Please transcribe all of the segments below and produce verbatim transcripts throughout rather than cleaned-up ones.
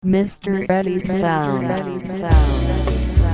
Mister Eddie Sound. Eddie Sound.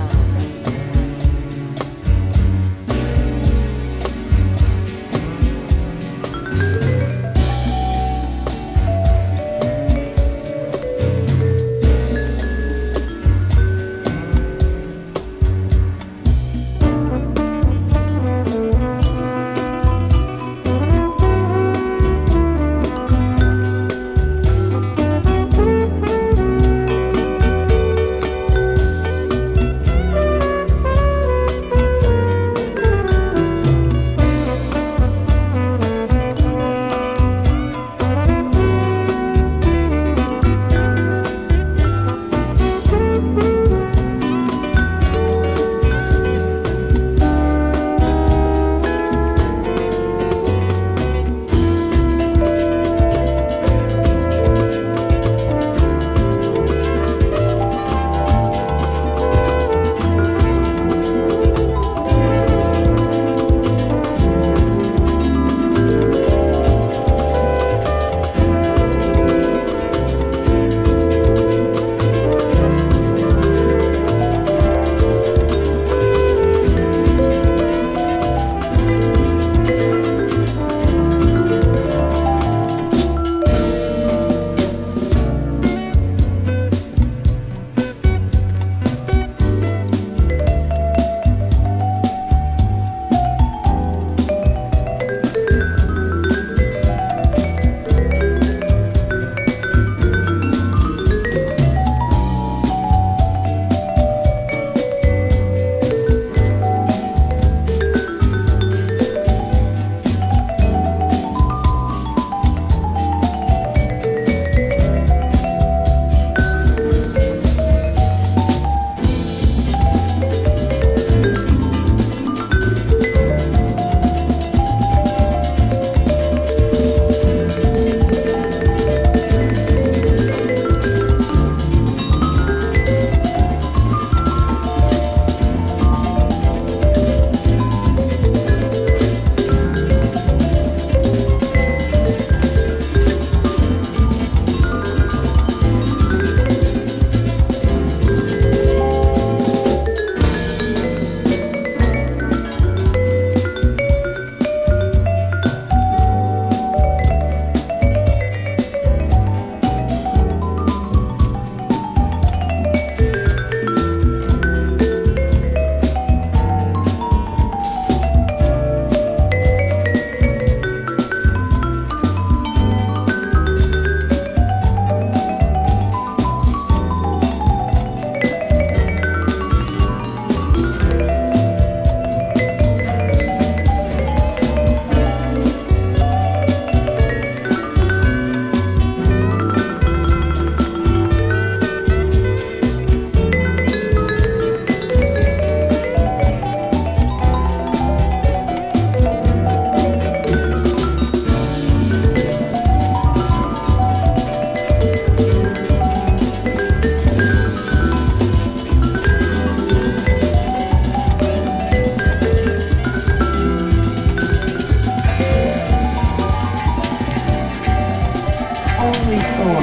Only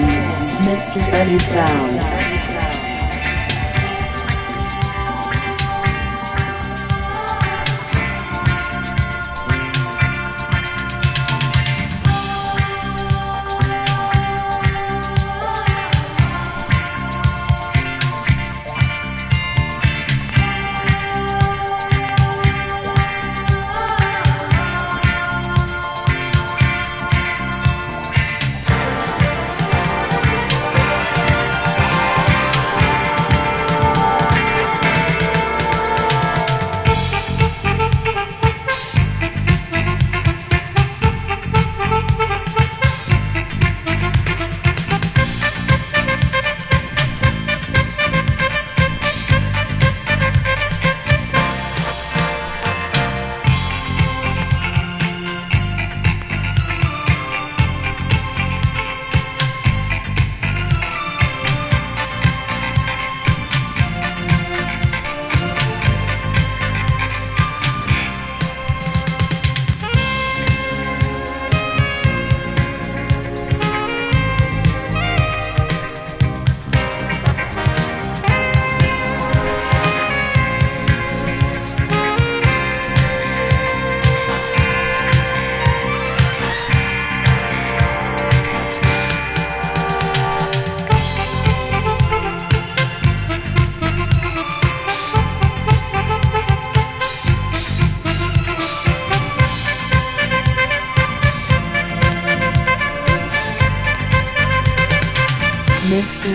for Mister Eddie Sound.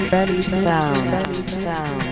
Eddie Sound. Eddie Sound.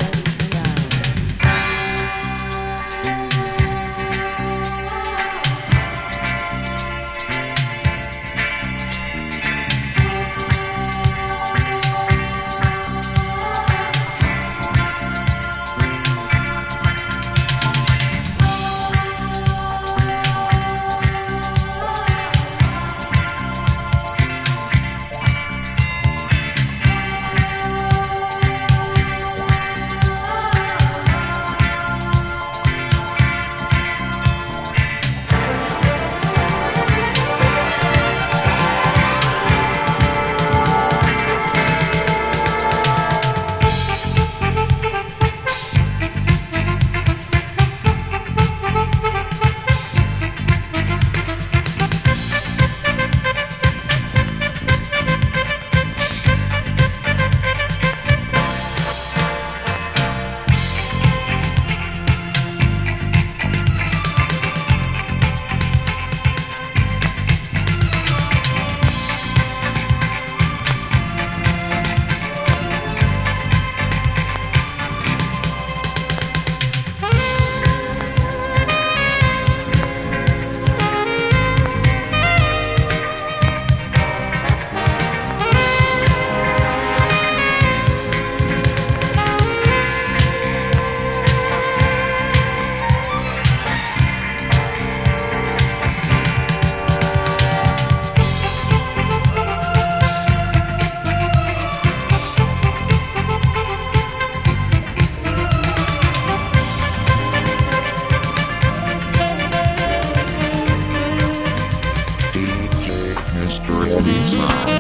Eddie Sound.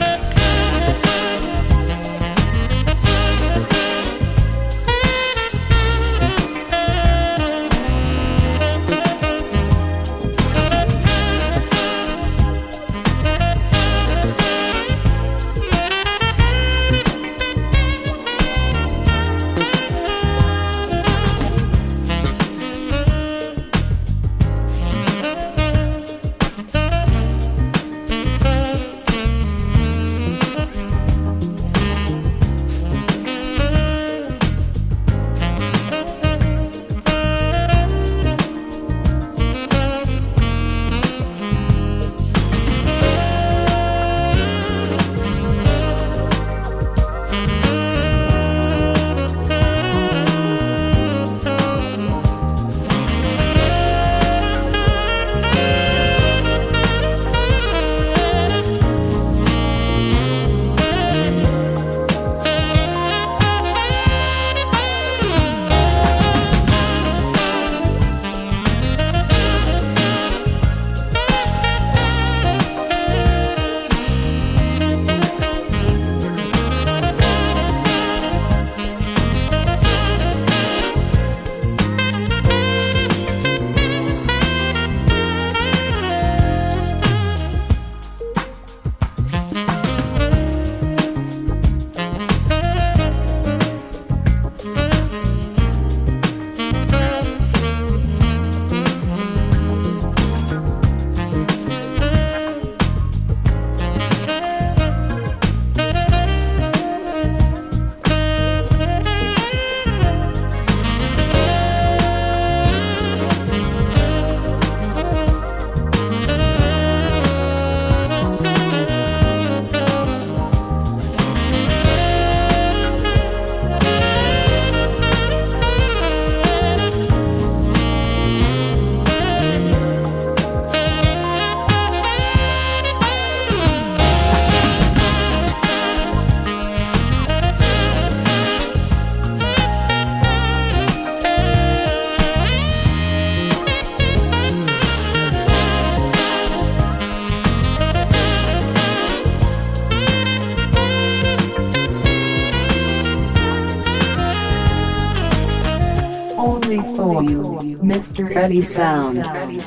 Only for you, Mister Eddie Sound. D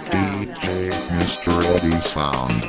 J Mister Eddie Sound.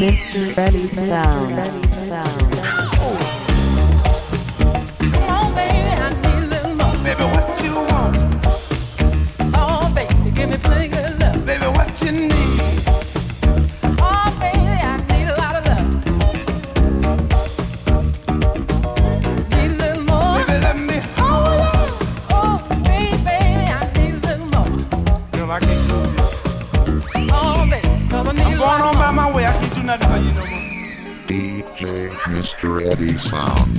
Mister Eddie Sound. Sound. Come on, baby, I need a little more. Baby, what you want? Oh, baby, give me plenty good love. Baby, what you need? Oh, baby, I need a lot of love. Need a little more. Baby, let me hold on. Oh, baby, baby, I need a little more. You know, I can't see you. Oh, baby, 'cause I need I'm a going lot on more. by my way. I can't do nothing for you no more. D J Mister Eddie Sound.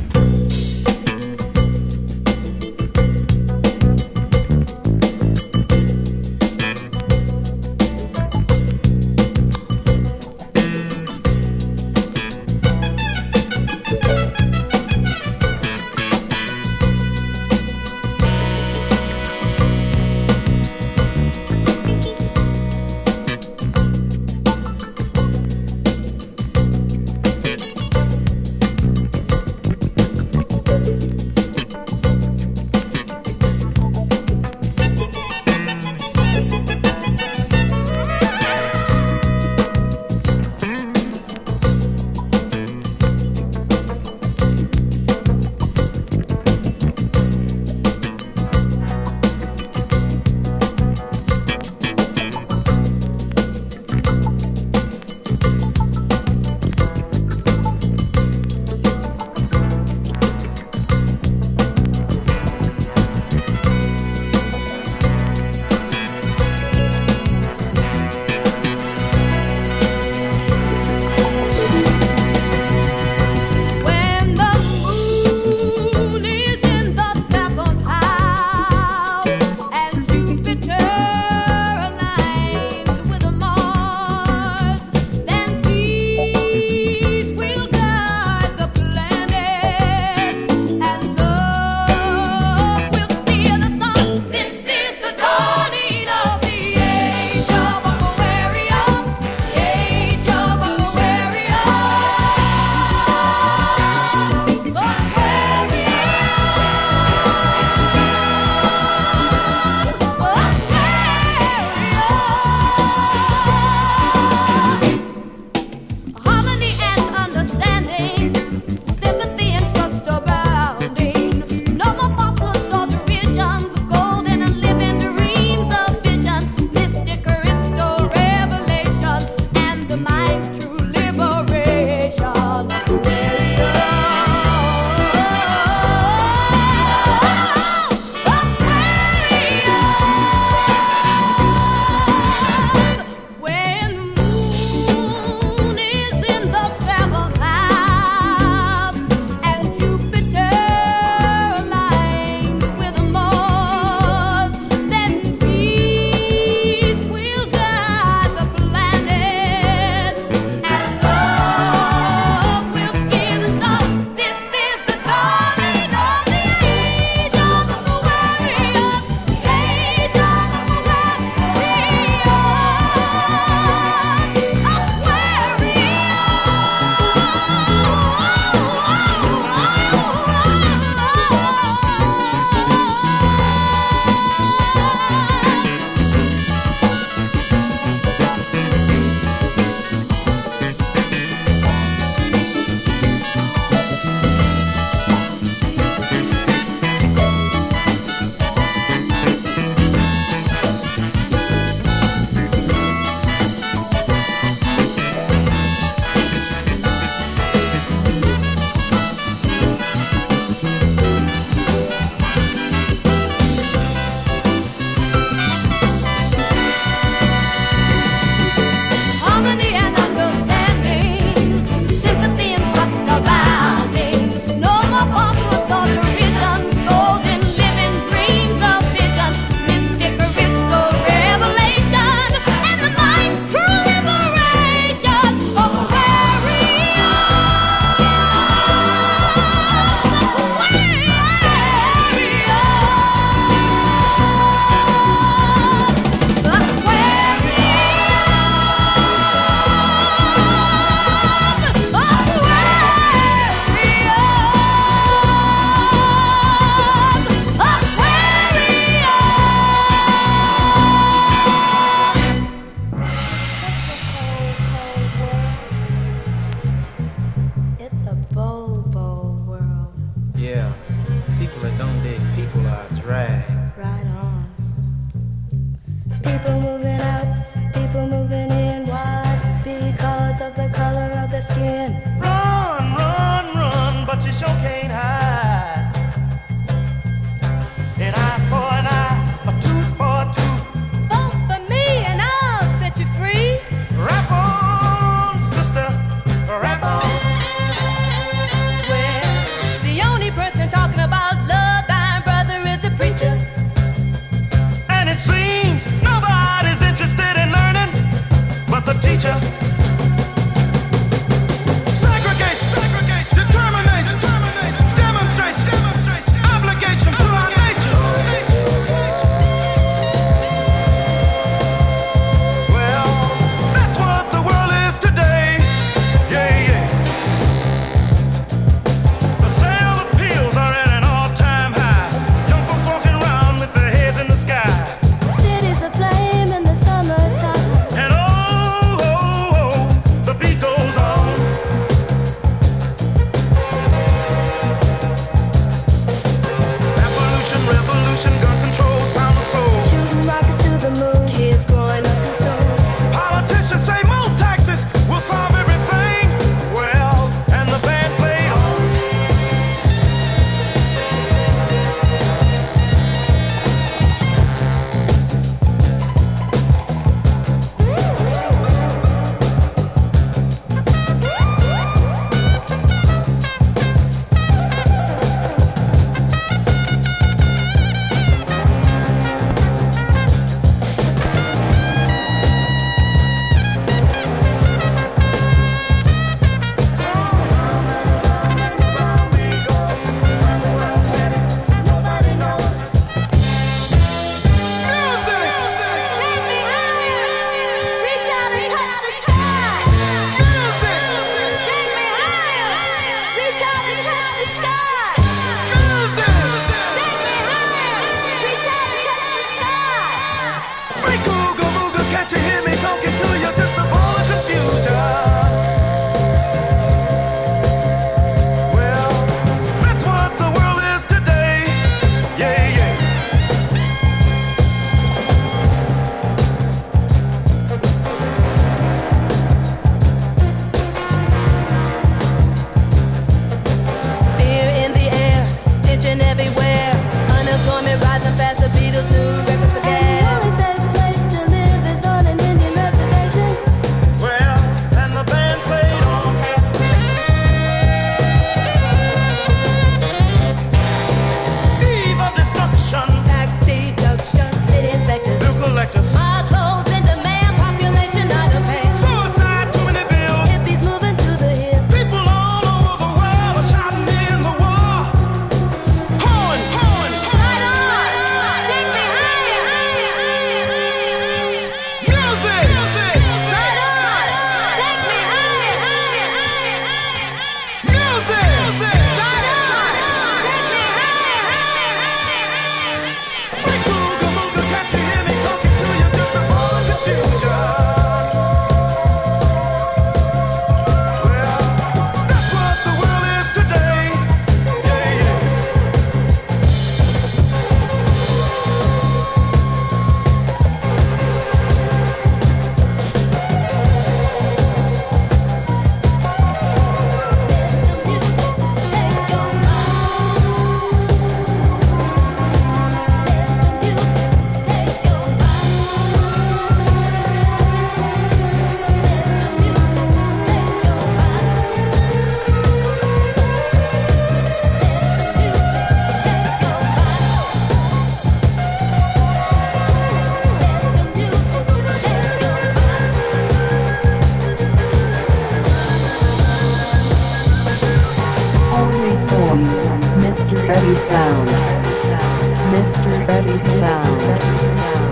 Sound. Mister Eddie Sound.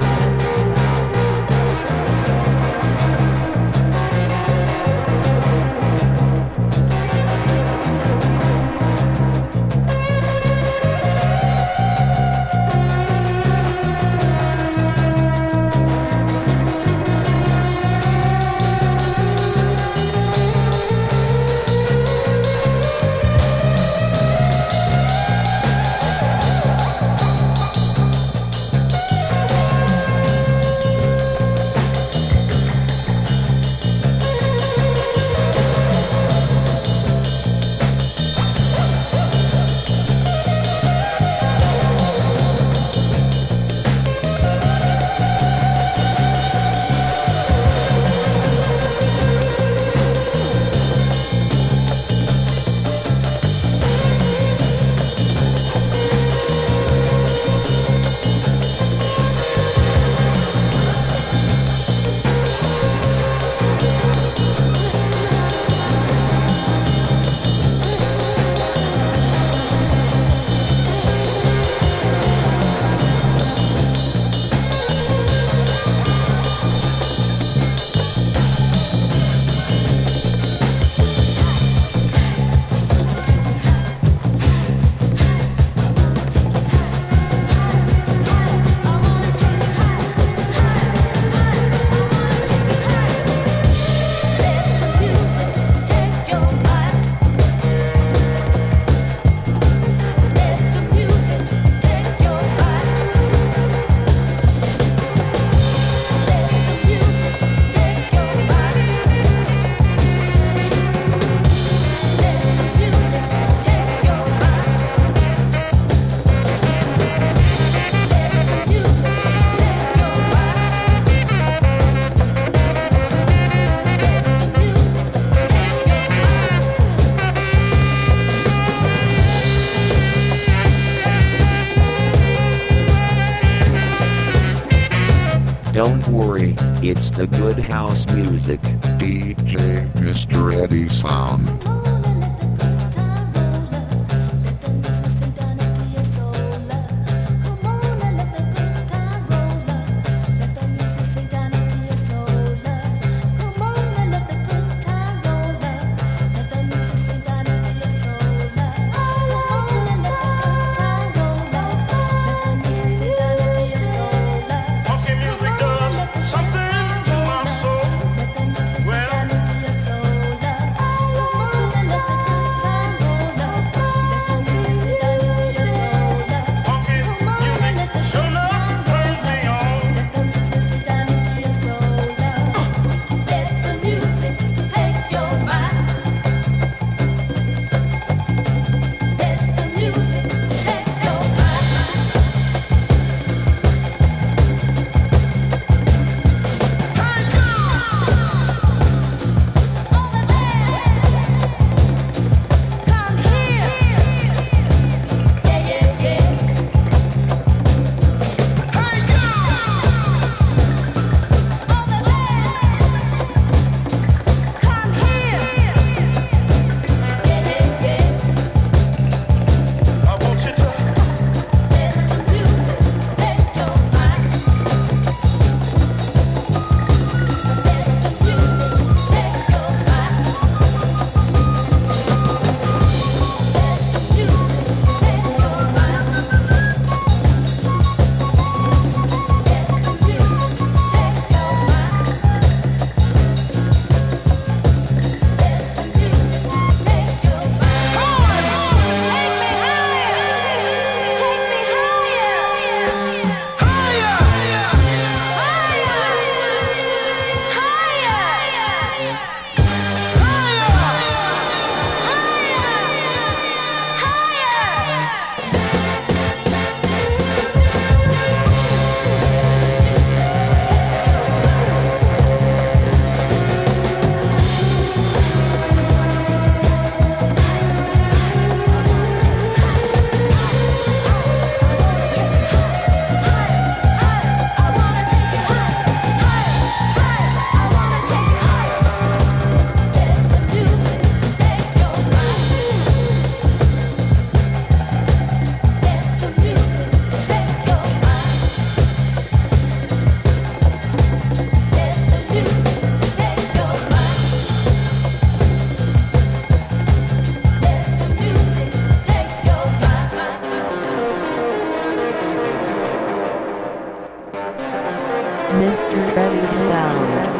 Don't worry, it's the good house music. D J Mister Eddie Sound. Funky music does something to my soul. Well, mister Eddie Sound.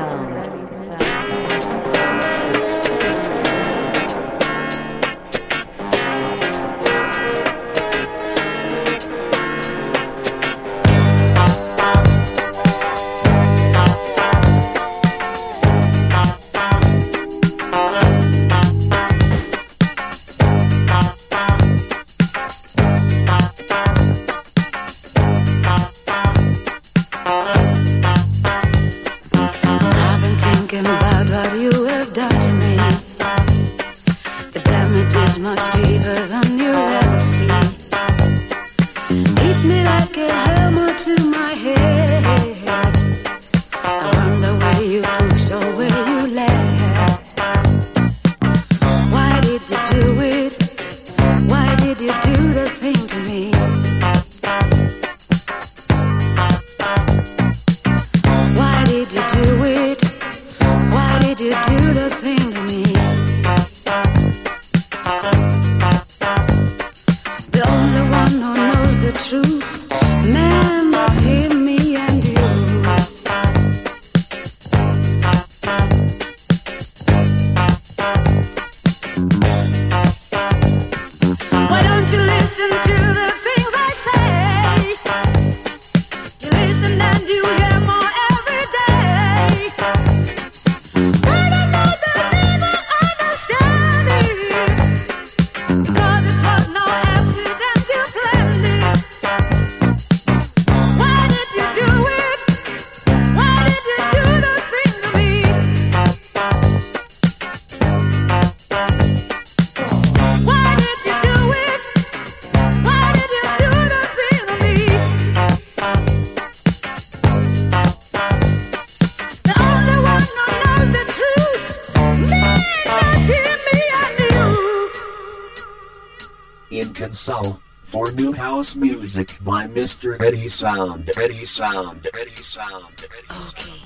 In Console for new house music by mister Eddie Sound. Eddie Sound. Eddie Sound. Eddie Sound.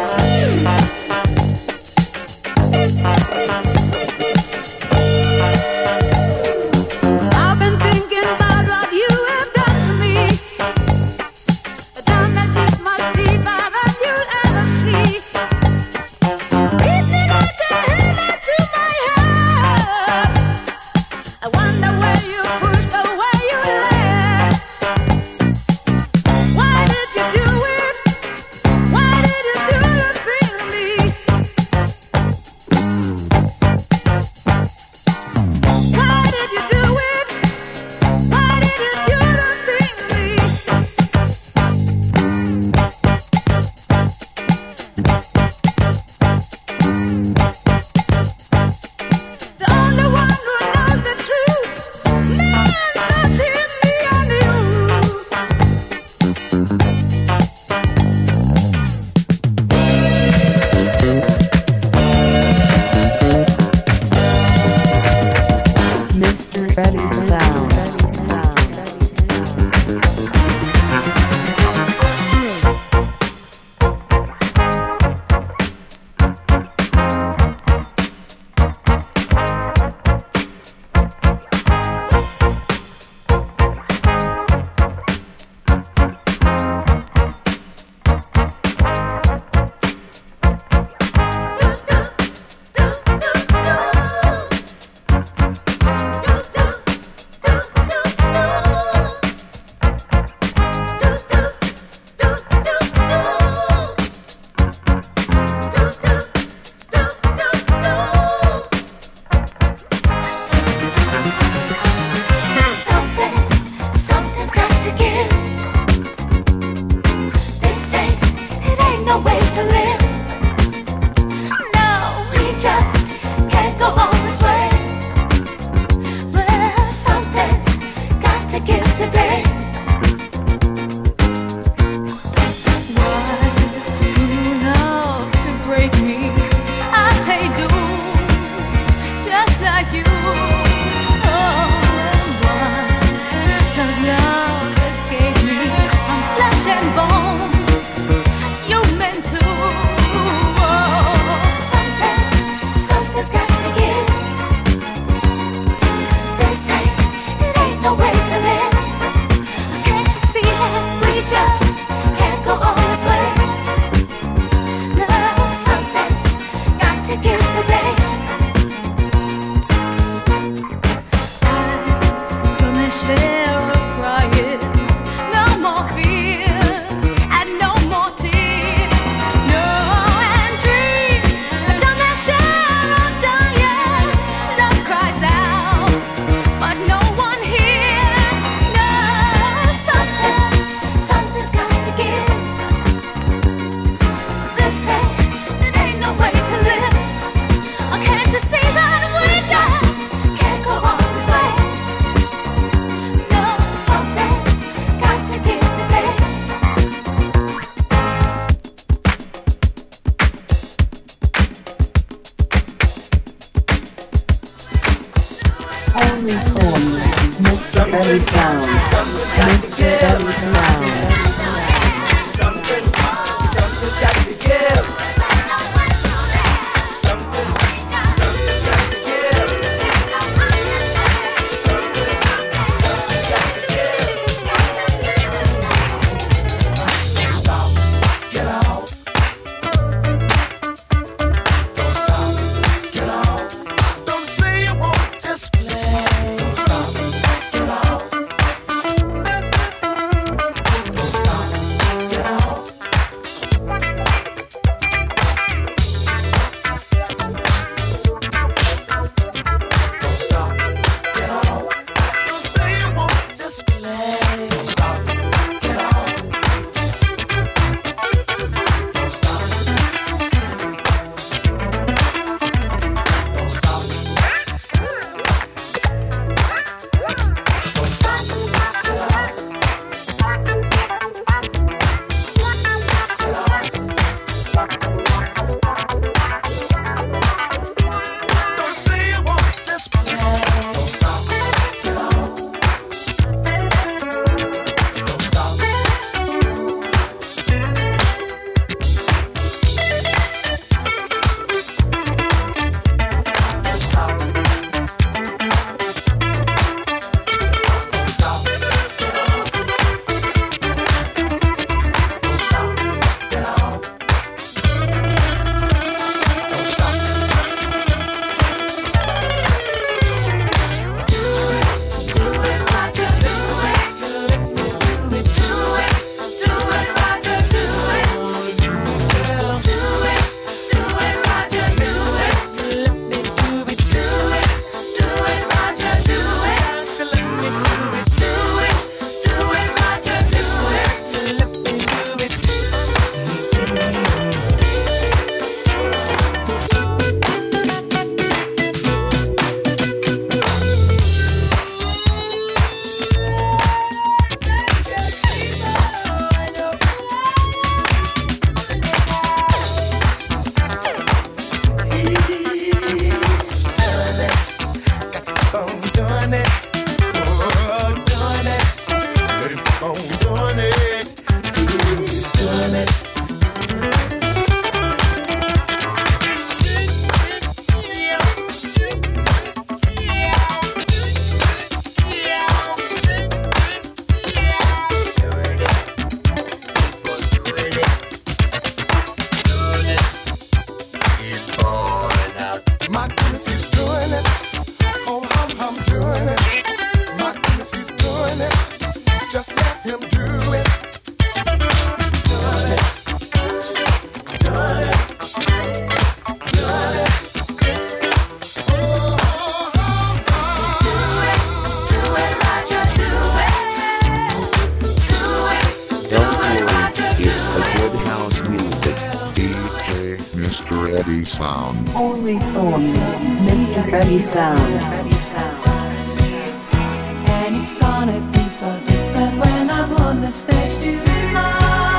Thank Eddie Sound. Mister Eddie Sound. Something, something's got to give. Something, something's got to give. Something, something's got to give. Stop, get out. Don't stop, get out. Don't say you won't, just play. Don't stop, get out. Don't stop, get out. Don't stop, get out. Don't say you won't, just play. Don't stop, get out. Don't stop. Don't stop. Don't stop, get out. Get out. Don't say you won't, just play. Don't stop, get out. Don't stop. Don't stop. Don't stop, get out. Don't stop, get out. Don't stop. Doing it, oh, doing it, let him keep on doing it, he's doing it. He's falling out. My goodness, he's doing it. Oh, I'm, I'm doing it. My goodness, he's doing it. Just let him do it. Doing it. Doing it. Doing it. Oh, oh, oh. Do it, Roger, do it. Do it. Don't worry, it's the good house music. D J Mister Eddie Sound. Only for Mister Eddie Sound. And it's gonna be so different when I'm on the stage tonight.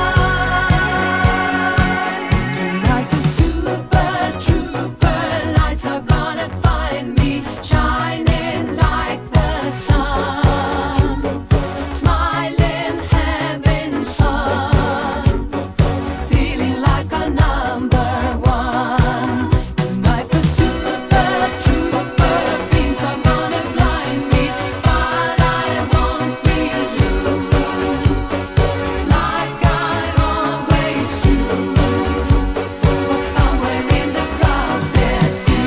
Tonight the super trooper lights are gonna find me shining like the sun, smiling, having fun, feeling like a number one. Tonight the super trooper beams are gonna blind me, but I won't be true, like I always do. But somewhere in the crowd there's you.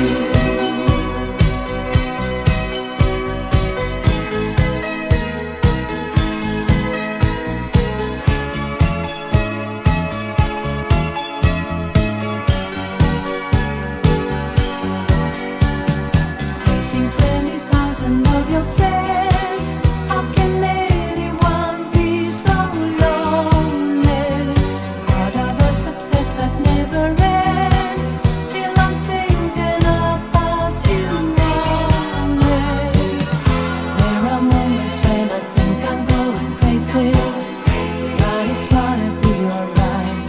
Facing twenty thousand of your friends, how can anyone be so lonely? Part of a success that never ends. Still I'm thinking about you only. There are moments when I think I'm going crazy, but it's gonna be alright.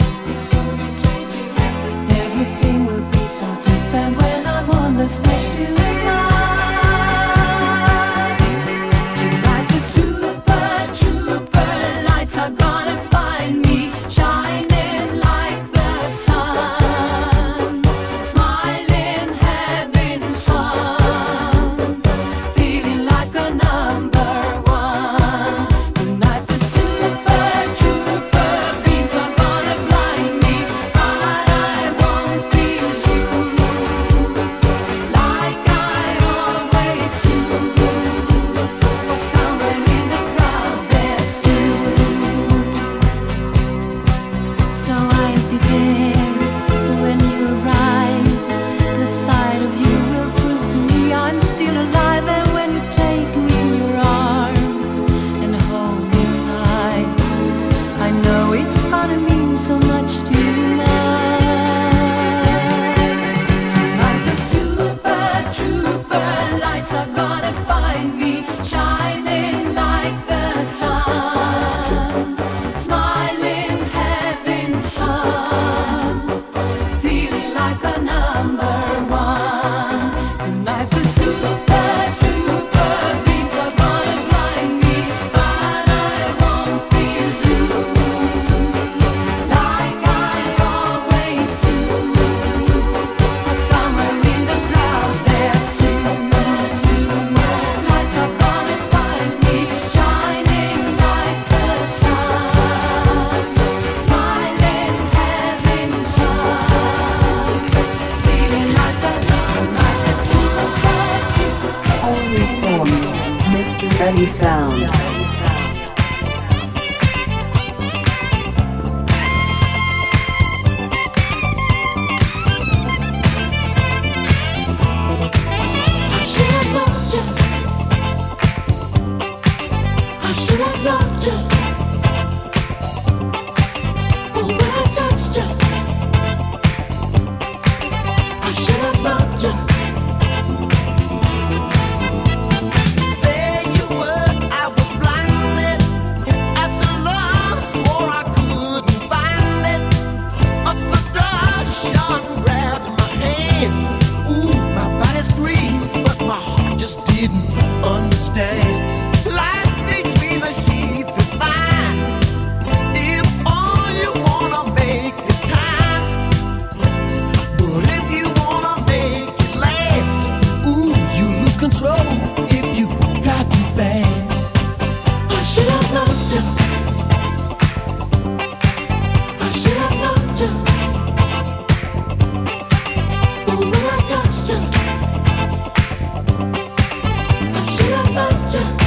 Everything will be so different when I'm on the stage tonight. Tonight the trooper, lights are gonna find me shining like the sun, smiling, having fun, feeling like a number one. Tonight the super trooper beams are gonna blind me, but I won't feel blue like I always do. 'Cause somewhere in the crowd there's soon, lights are gonna find me shining like the sun, smiling, having fun, feeling like a like a super trooper. Only for Mister Eddie Sound. I should have loved you. I should have loved you. Oh, when I touched you, I should have loved you. There you were, I was blinded. After love, swore I couldn't find it. A seduction grabbed my hand. Ooh, my body screamed, but my heart just didn't understand. Life between the sheets is fine. If all you wanna make is time, but if you wanna make it last, ooh, you lose control if you try too fast. I should have loved you. I should have loved you. But when I touched you, I should have loved you.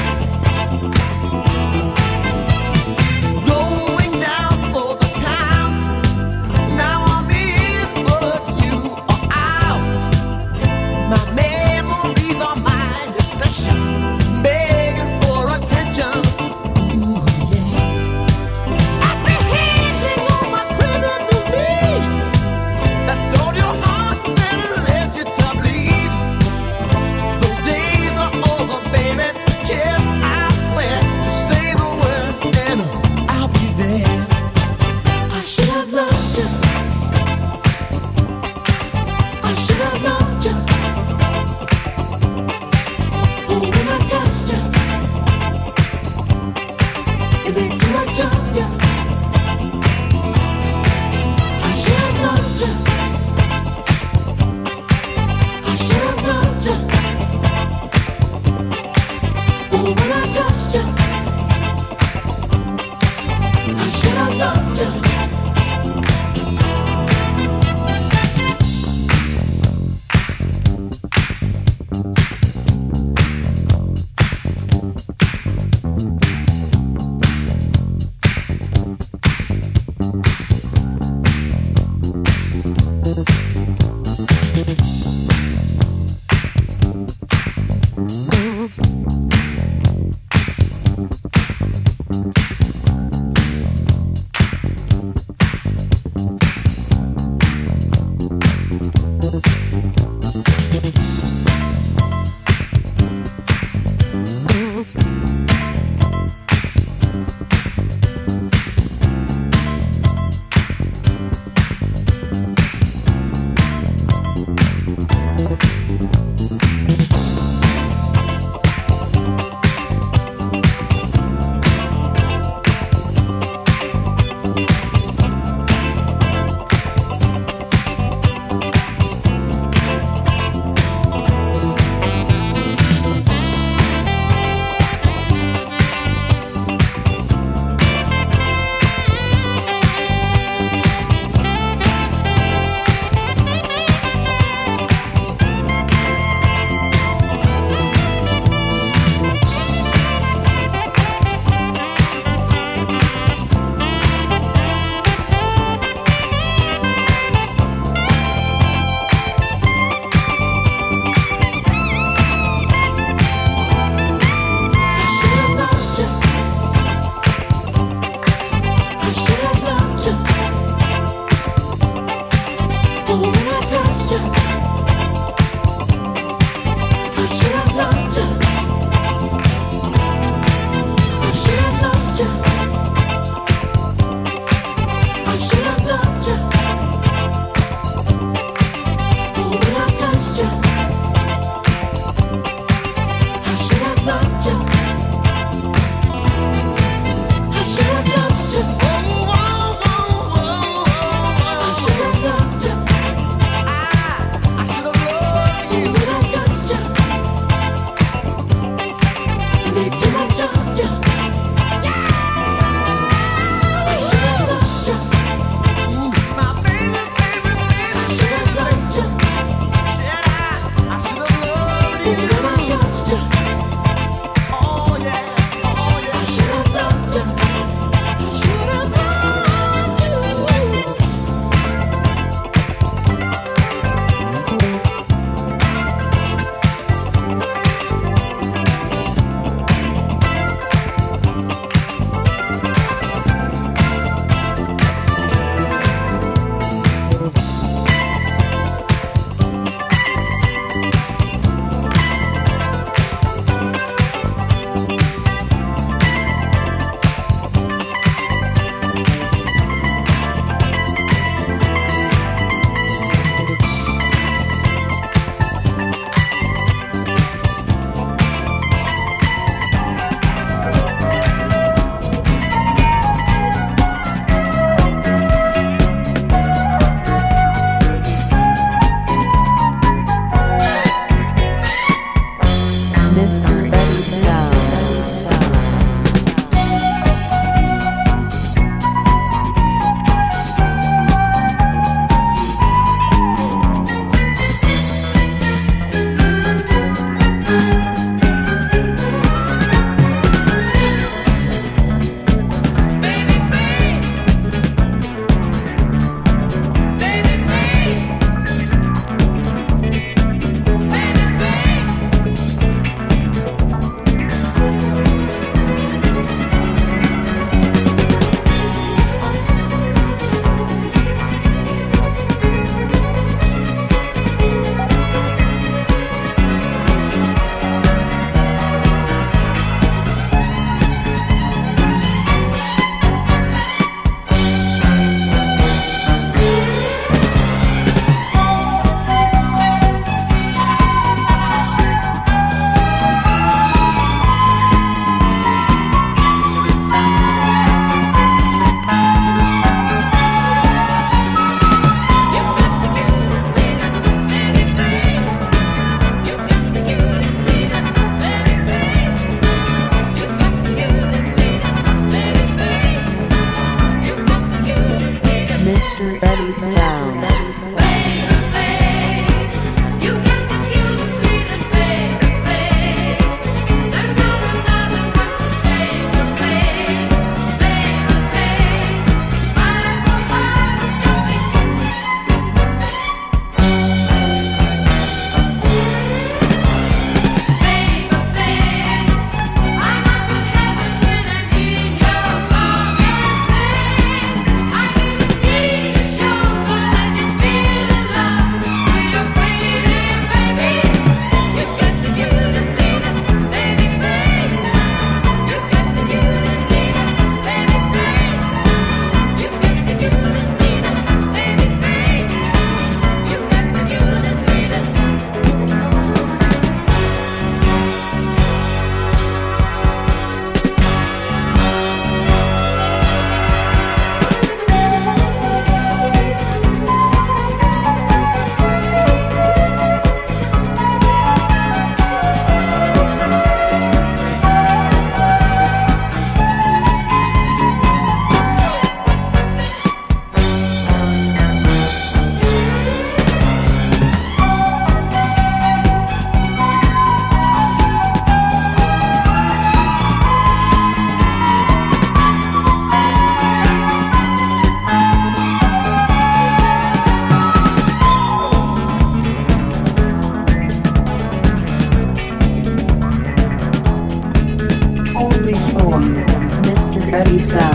Mister Eddie Sound.